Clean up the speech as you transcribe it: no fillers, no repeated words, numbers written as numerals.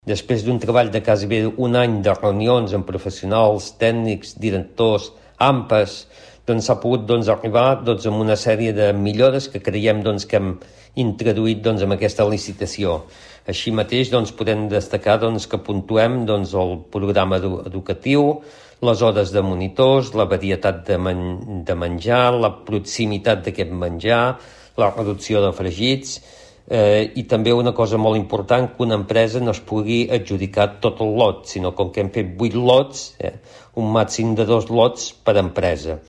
Després d'un treball de quasi un any de reunions amb professionals, tècnics, directors, AMPAs, doncs s'ha pogut arribar amb una sèrie de millores que creiem que hem introduït en aquesta licitació. Així mateix podem destacar que puntuem el programa educatiu, les hores de monitors, la varietat de menjar, la proximitat d'aquest menjar, la reducció de fregits i també una cosa molt important, que una empresa no es pugui adjudicar tot el lot, sinó com que hem fet 8 lots, un màxim de 2 lots per empresa.